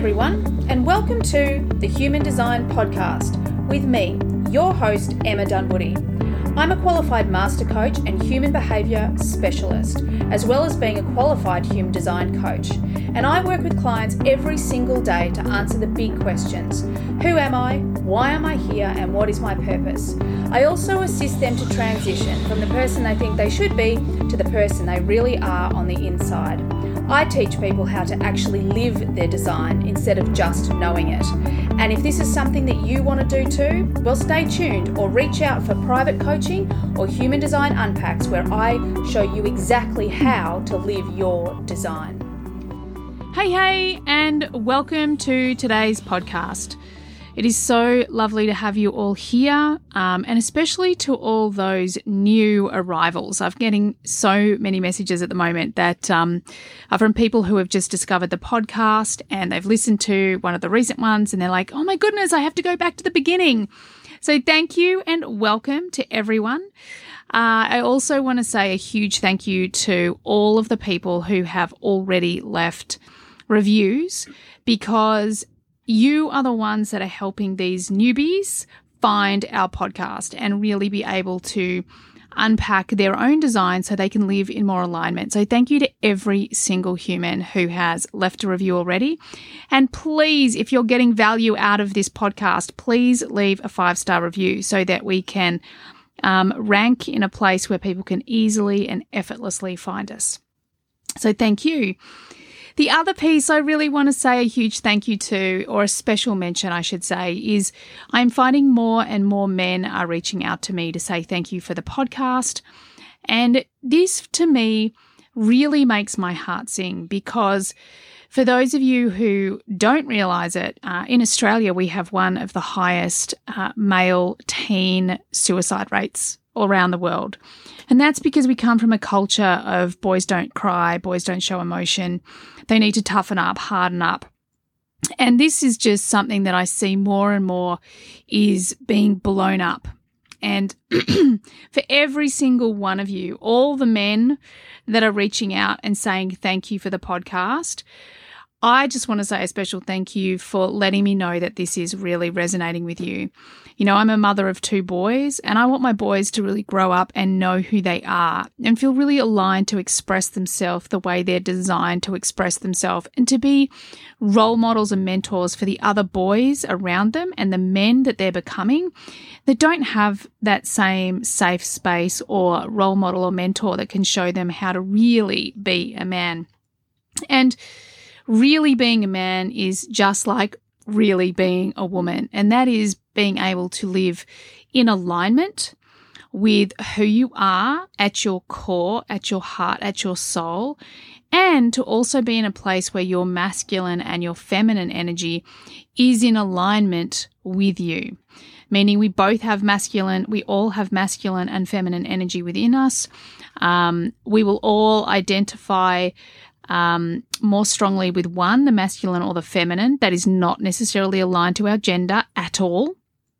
everyone, and welcome to the Human Design Podcast with me, your host, Emma Dunwoody. I'm a qualified master coach and human behaviour specialist, as well as being a qualified human design coach. And I work with clients every single day to answer the big questions. Who am I? Why am I here? And what is my purpose? I also assist them to transition from the person they think they should be to the person they really are on the inside. I teach people how to actually live their design instead of just knowing it. And if this is something that you want to do too, well, stay tuned or reach out for private coaching or Human Design Unpacks, where I show you exactly how to live your design. Hey, and welcome to today's podcast. It is so lovely to have you all here, and especially to all those new arrivals. I'm getting so many messages at the moment that are from people who have just discovered the podcast and they've listened to one of the recent ones and they're like, oh my goodness, I have to go back to the beginning. So thank you and welcome to everyone. I also want to say a huge thank you to all of the people who have already left reviews, because you are the ones that are helping these newbies find our podcast and really be able to unpack their own design so they can live in more alignment. So thank you to every single human who has left a review already. And please, if you're getting value out of this podcast, please leave a 5-star review so that we can rank in a place where people can easily and effortlessly find us. So thank you. The other piece I really want to say a huge thank you to, or a special mention I should say, is I'm finding more and more men are reaching out to me to say thank you for the podcast. And this to me really makes my heart sing, because for those of you who don't realise it, in Australia we have one of the highest male teen suicide rates all around the world. And that's because we come from a culture of boys don't cry, boys don't show emotion, they need to toughen up, harden up. And this is just something that I see more and more is being blown up. And for every single one of you, all the men that are reaching out and saying thank you for the podcast, I just want to say a special thank you for letting me know that this is really resonating with you. You know, I'm a mother of 2 boys, and I want my boys to really grow up and know who they are and feel really aligned to express themselves the way they're designed to express themselves, and to be role models and mentors for the other boys around them and the men that they're becoming that don't have that same safe space or role model or mentor that can show them how to really be a man. And really being a man is just like really being a woman, and that is being able to live in alignment with who you are at your core, at your heart, at your soul, and to also be in a place where your masculine and your feminine energy is in alignment with you. Meaning we all have masculine and feminine energy within us. We will all identify more strongly with one, the masculine or the feminine. That is not necessarily aligned to our gender at all.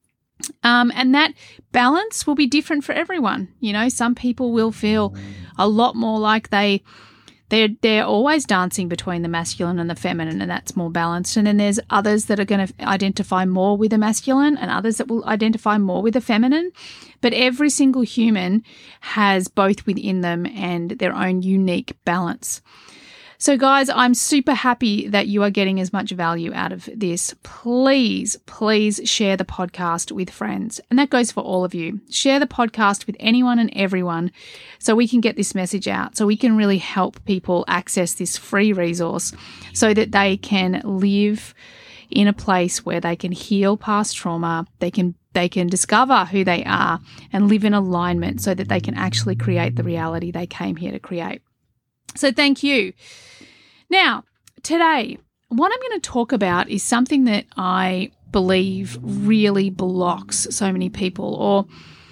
And that balance will be different for everyone. You know, some people will feel a lot more like they're always dancing between the masculine and the feminine, and that's more balanced. And then there's others that are going to identify more with the masculine and others that will identify more with the feminine. But every single human has both within them and their own unique balance. So guys, I'm super happy that you are getting as much value out of this. Please share the podcast with friends. And that goes for all of you. Share the podcast with anyone and everyone so we can get this message out, so we can really help people access this free resource so that they can live in a place where they can heal past trauma, they can discover who they are and live in alignment so that they can actually create the reality they came here to create. So thank you. Now, today, what I'm going to talk about is something that I believe really blocks so many people, or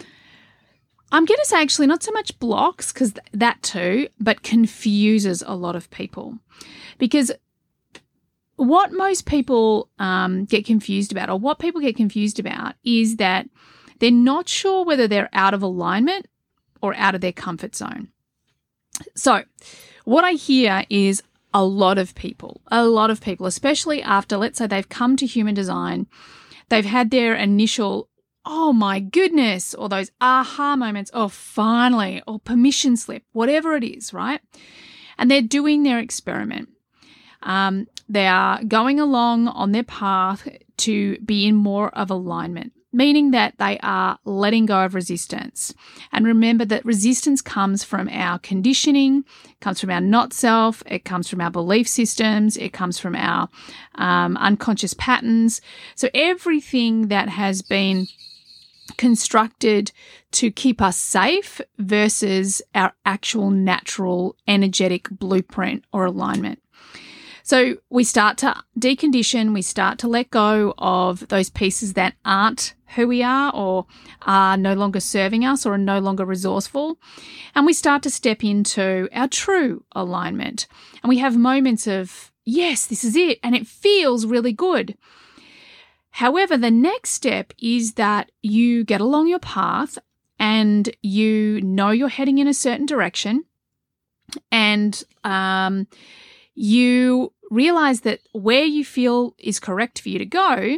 I'm going to say actually not so much blocks, because that too, but confuses a lot of people. Because what most people get confused about, or what people get confused about, is that they're not sure whether they're out of alignment or out of their comfort zone. So what I hear is, a lot of people, especially after, let's say they've come to human design, they've had their initial, oh my goodness, or those aha moments, oh finally, or permission slip, whatever it is, right? And they're doing their experiment. They are going along on their path to be in more of alignment, meaning that they are letting go of resistance. And remember that resistance comes from our conditioning, comes from our not self, it comes from our belief systems, it comes from our unconscious patterns. So everything that has been constructed to keep us safe versus our actual natural energetic blueprint or alignment. So we start to decondition, we start to let go of those pieces that aren't who we are or are no longer serving us or are no longer resourceful. And we start to step into our true alignment. And we have moments of, yes, this is it. And it feels really good. However, the next step is that you get along your path and you know you're heading in a certain direction, and you realize that where you feel is correct for you to go,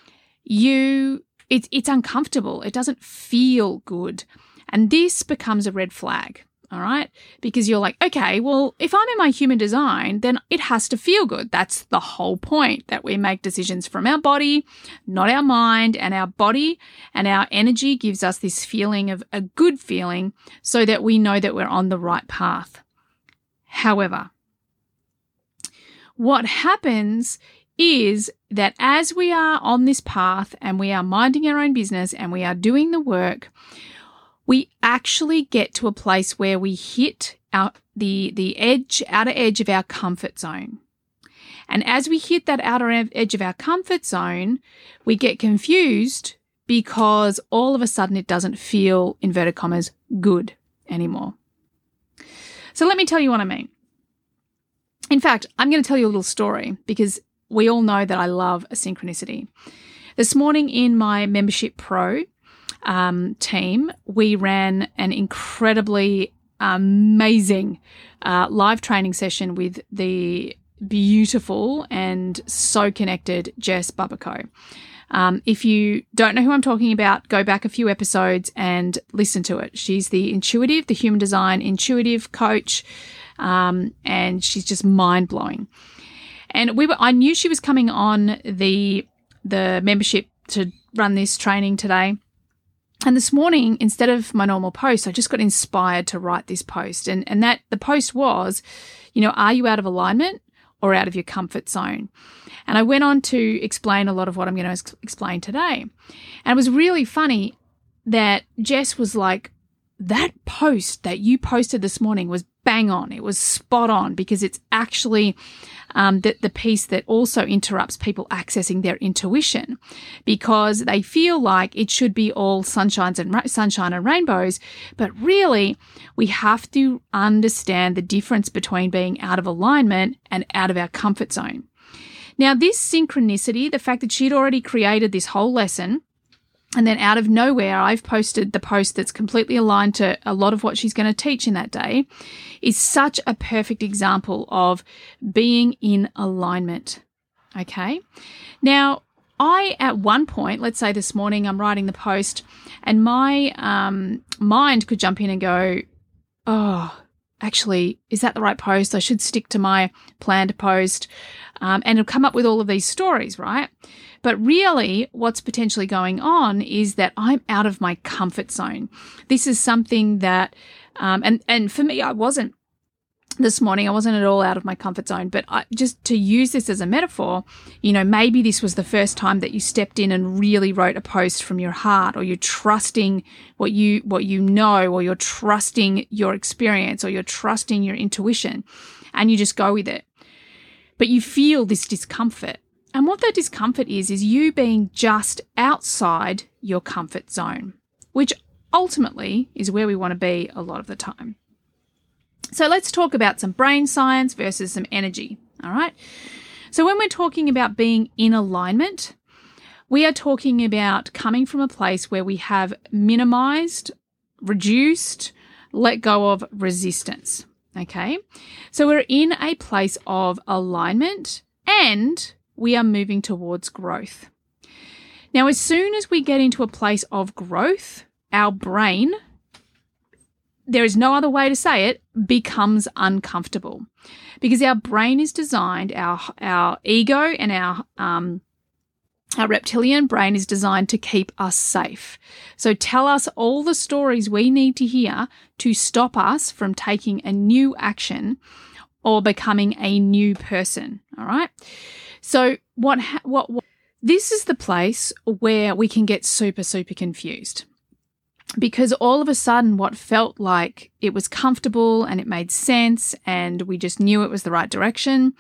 it's uncomfortable. It doesn't feel good. And this becomes a red flag, all right? Because you're like, okay, well, if I'm in my human design, then it has to feel good. That's the whole point, that we make decisions from our body, not our mind, and our body and our energy gives us this feeling of a good feeling so that we know that we're on the right path. However, what happens is that as we are on this path and we are minding our own business and we are doing the work, we actually get to a place where we hit the outer edge of our comfort zone. And as we hit that outer edge of our comfort zone, we get confused because all of a sudden it doesn't feel, inverted commas, good anymore. So let me tell you what I mean. In fact, I'm going to tell you a little story because we all know that I love a synchronicity. This morning in my Membership Pro team, we ran an incredibly amazing live training session with the beautiful and so connected Jess Babaco. If you don't know who I'm talking about, go back a few episodes and listen to it. She's the human design intuitive coach. And she's just mind blowing. And I knew she was coming on the membership to run this training today. And this morning, instead of my normal post, I just got inspired to write this post. And that the post was, are you out of alignment or out of your comfort zone? And I went on to explain a lot of what I'm going to explain today. And it was really funny that Jess was like, that post that you posted this morning was bang on. It was spot on because it's actually the piece that also interrupts people accessing their intuition because they feel like it should be all sunshine and rainbows. But really, we have to understand the difference between being out of alignment and out of our comfort zone. Now, this synchronicity, the fact that she'd already created this whole lesson, and then out of nowhere, I've posted the post that's completely aligned to a lot of what she's going to teach in that day, is such a perfect example of being in alignment. Okay. Now, at one point, let's say this morning, I'm writing the post and my mind could jump in and go, oh, actually, is that the right post? I should stick to my planned post. And it'll come up with all of these stories, right? But really, what's potentially going on is that I'm out of my comfort zone. This is something that, and for me, I wasn't this morning. I wasn't at all out of my comfort zone. But just to use this as a metaphor, maybe this was the first time that you stepped in and really wrote a post from your heart, or you're trusting what you know, or you're trusting your experience, or you're trusting your intuition, and you just go with it. But you feel this discomfort. And what that discomfort is you being just outside your comfort zone, which ultimately is where we want to be a lot of the time. So let's talk about some brain science versus some energy, all right? So when we're talking about being in alignment, we are talking about coming from a place where we have minimized, reduced, let go of resistance, Okay, so we're in a place of alignment and we are moving towards growth. Now, as soon as we get into a place of growth, our brain, there is no other way to say it, becomes uncomfortable, because our brain is designed, our ego and our reptilian brain is designed to keep us safe. So tell us all the stories we need to hear to stop us from taking a new action or becoming a new person. All right. So this is the place where we can get super, super confused, because all of a sudden what felt like it was comfortable and it made sense and we just knew it was the right direction,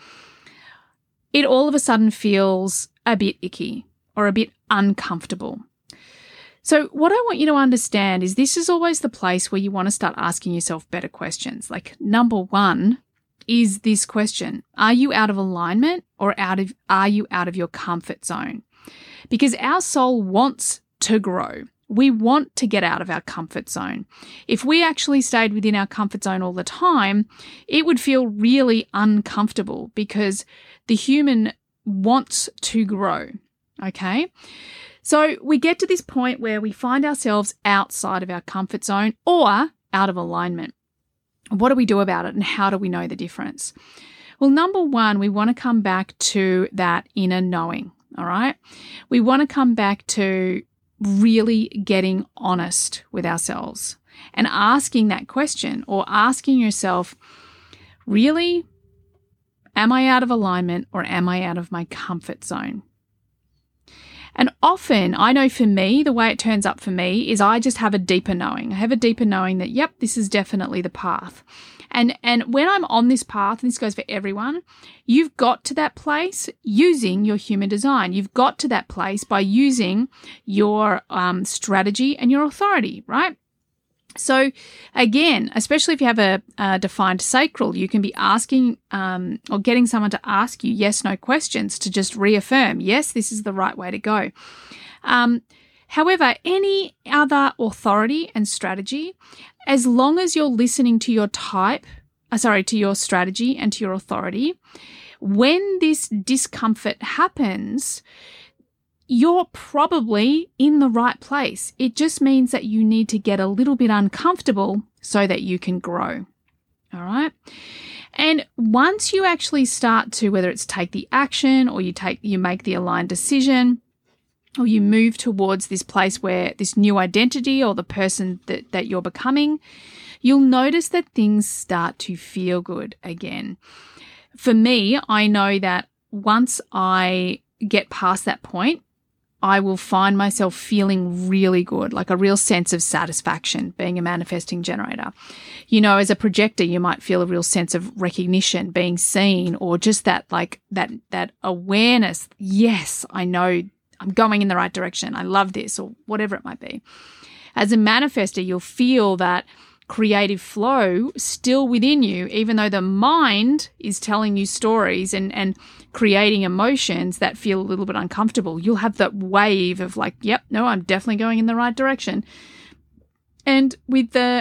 it all of a sudden feels a bit icky or a bit uncomfortable. So what I want you to understand is this is always the place where you want to start asking yourself better questions. Like, number one is this question: are you out of alignment, or are you out of your comfort zone? Because our soul wants to grow. We want to get out of our comfort zone. If we actually stayed within our comfort zone all the time, it would feel really uncomfortable, because the human wants to grow. Okay? So we get to this point where we find ourselves outside of our comfort zone or out of alignment. What do we do about it, and how do we know the difference? Well, number one, we want to come back to that inner knowing. All right? We want to come back to really getting honest with ourselves and asking that question, or asking yourself, really, am I out of alignment or am I out of my comfort zone? And often, I know for me, the way it turns up for me is I just have a deeper knowing. I have a deeper knowing that, yep, this is definitely the path. And when I'm on this path, and this goes for everyone, you've got to that place using your human design. You've got to that place by using your strategy and your authority, right? So again, especially if you have a defined sacral, you can be asking or getting someone to ask you yes/no questions to just reaffirm, yes, this is the right way to go. However, any other authority and strategy, as long as you're listening to your to your strategy and to your authority, when this discomfort happens, you're probably in the right place. It just means that you need to get a little bit uncomfortable so that you can grow. All right. And once you actually start to, whether it's take the action or you make the aligned decision, or you move towards this place where this new identity or the person that you're becoming, you'll notice that things start to feel good again. For me, I know that once I get past that point, I will find myself feeling really good, like a real sense of satisfaction being a manifesting generator. You know, as a projector, you might feel a real sense of recognition, being seen, or just that awareness. Yes, I know I'm going in the right direction. I love this, or whatever it might be. As a manifester, you'll feel that creative flow still within you, even though the mind is telling you stories and creating emotions that feel a little bit uncomfortable. You'll have that wave of like, yep, no, I'm definitely going in the right direction. And with the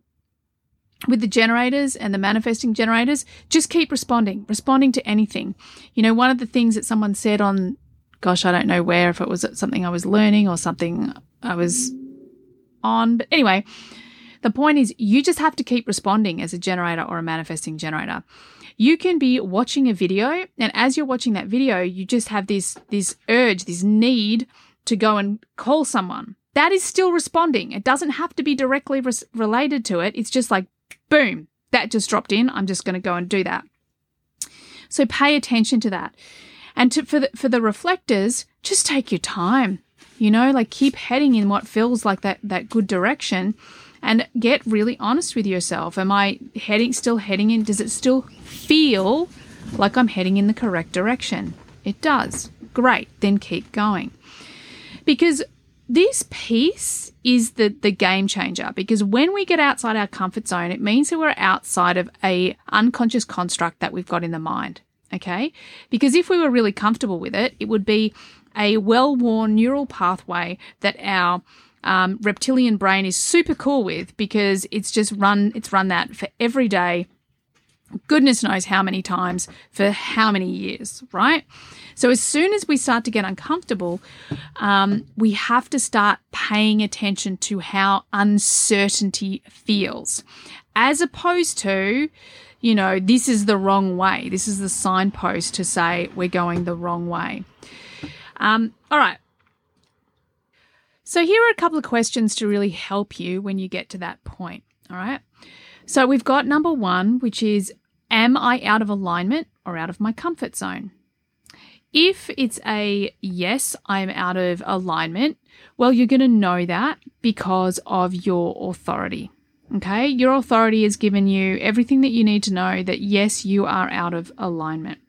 generators and the manifesting generators, just keep responding to anything. You know, one of the things that someone said on, gosh, I don't know where, if it was something I was learning or something I was on, but anyway, the point is you just have to keep responding as a generator or a manifesting generator. You can be watching a video, and as you're watching that video, you just have this urge, this need to go and call someone. That is still responding. It doesn't have to be directly related to it. It's just like, boom, that just dropped in. I'm just going to go and do that. So pay attention to that. And for the reflectors, just take your time. You know, like keep heading in what feels like that good direction. And get really honest with yourself. Am I still heading in? Does it still feel like I'm heading in the correct direction? It does. Great. Then keep going. Because this piece is the game changer. Because when we get outside our comfort zone, it means that we're outside of a unconscious construct that we've got in the mind. Okay? Because if we were really comfortable with it, it would be a well-worn neural pathway that our reptilian brain is super cool with, because it's run that for every day goodness knows how many times for how many years, right? So as soon as we start to get uncomfortable, we have to start paying attention to how uncertainty feels, as opposed to, this is the wrong way. This is the signpost to say we're going the wrong way. All right. So here are a couple of questions to really help you when you get to that point. All right. So we've got number 1, which is, am I out of alignment or out of my comfort zone? If it's a yes, I'm out of alignment, well, you're going to know that because of your authority. Okay. Your authority has given you everything that you need to know that yes, you are out of alignment.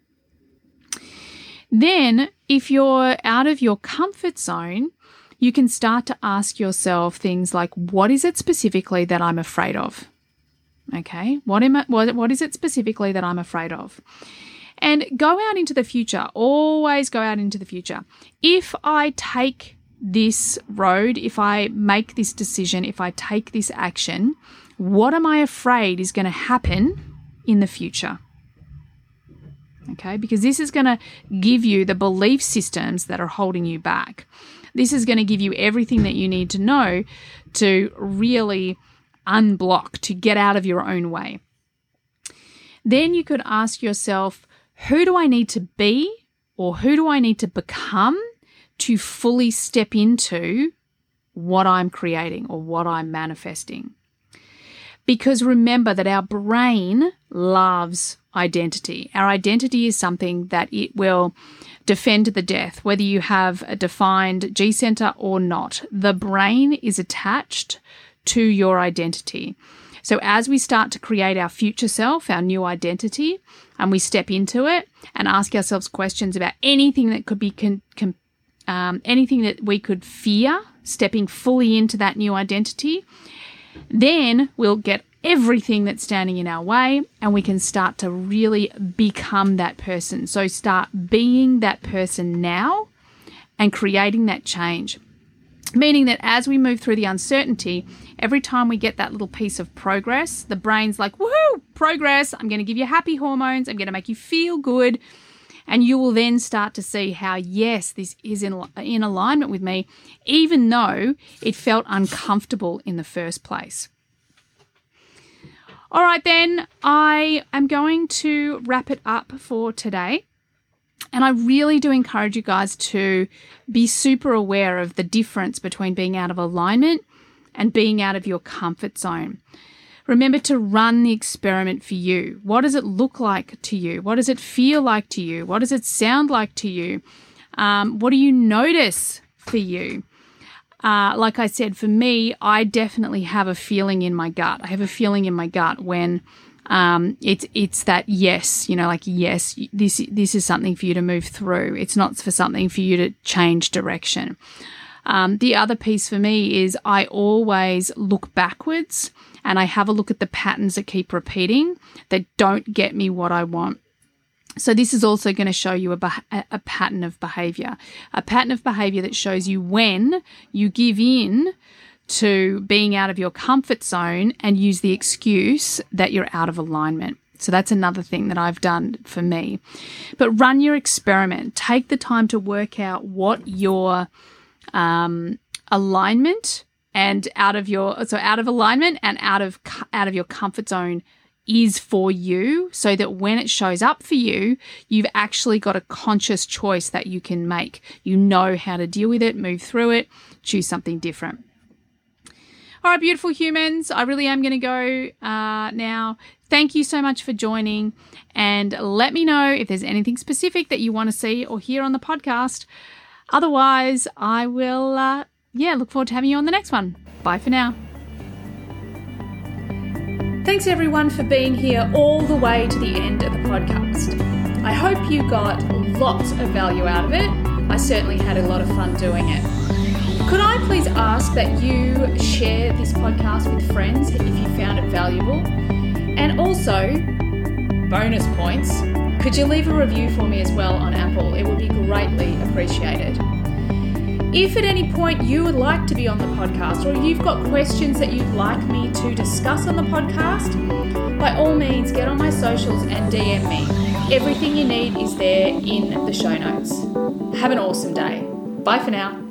Then if you're out of your comfort zone, you can start to ask yourself things like, what is it specifically that I'm afraid of? Okay, what is it specifically that I'm afraid of? And go out into the future. Always go out into the future. If I take this road, if I make this decision, if I take this action, what am I afraid is going to happen in the future? Okay, because this is going to give you the belief systems that are holding you back. This is going to give you everything that you need to know to really unblock, to get out of your own way. Then you could ask yourself, who do I need to be or who do I need to become to fully step into what I'm creating or what I'm manifesting? Because remember that our brain loves identity. Our identity is something that it will defend to the death, whether you have a defined G center or not. The brain is attached to your identity. So as we start to create our future self, our new identity, and we step into it and ask ourselves questions about anything that could be anything that we could fear, stepping fully into that new identity, then we'll get everything that's standing in our way and we can start to really become that person. So start being that person now and creating that change. Meaning that as we move through the uncertainty, every time we get that little piece of progress, the brain's like, woohoo, progress. I'm going to give you happy hormones. I'm going to make you feel good. And you will then start to see how, yes, this is in alignment with me, even though it felt uncomfortable in the first place. All right, then I am going to wrap it up for today. And I really do encourage you guys to be super aware of the difference between being out of alignment and being out of your comfort zone. Remember to run the experiment for you. What does it look like to you? What does it feel like to you? What does it sound like to you? What do you notice for you? Like I said, for me, I definitely have a feeling in my gut. I have a feeling in my gut when it's that yes, yes, this is something for you to move through. It's not for something for you to change direction. The other piece for me is I always look backwards and I have a look at the patterns that keep repeating that don't get me what I want. So this is also going to show you a pattern of behavior, that shows you when you give in to being out of your comfort zone and use the excuse that you're out of alignment. So that's another thing that I've done for me. But run your experiment. Take the time to work out what your alignment and out of alignment and out of your comfort zone is for you, so that when it shows up for you, you've actually got a conscious choice that you can make. You know how to deal with it, move through it, choose something different. All right, beautiful humans, I really am going to go now. Thank you so much for joining, and let me know if there's anything specific that you want to see or hear on the podcast. Otherwise, I will look forward to having you on the next one. Bye for now. Thanks everyone for being here all the way to the end of the podcast. I hope you got lots of value out of it. I certainly had a lot of fun doing it. Could I please ask that you share this podcast with friends if you found it valuable? And also, bonus points, could you leave a review for me as well on Apple? It would be greatly appreciated. If at any point you would like to be on the podcast or you've got questions that you'd like me to discuss on the podcast, by all means get on my socials and DM me. Everything you need is there in the show notes. Have an awesome day. Bye for now.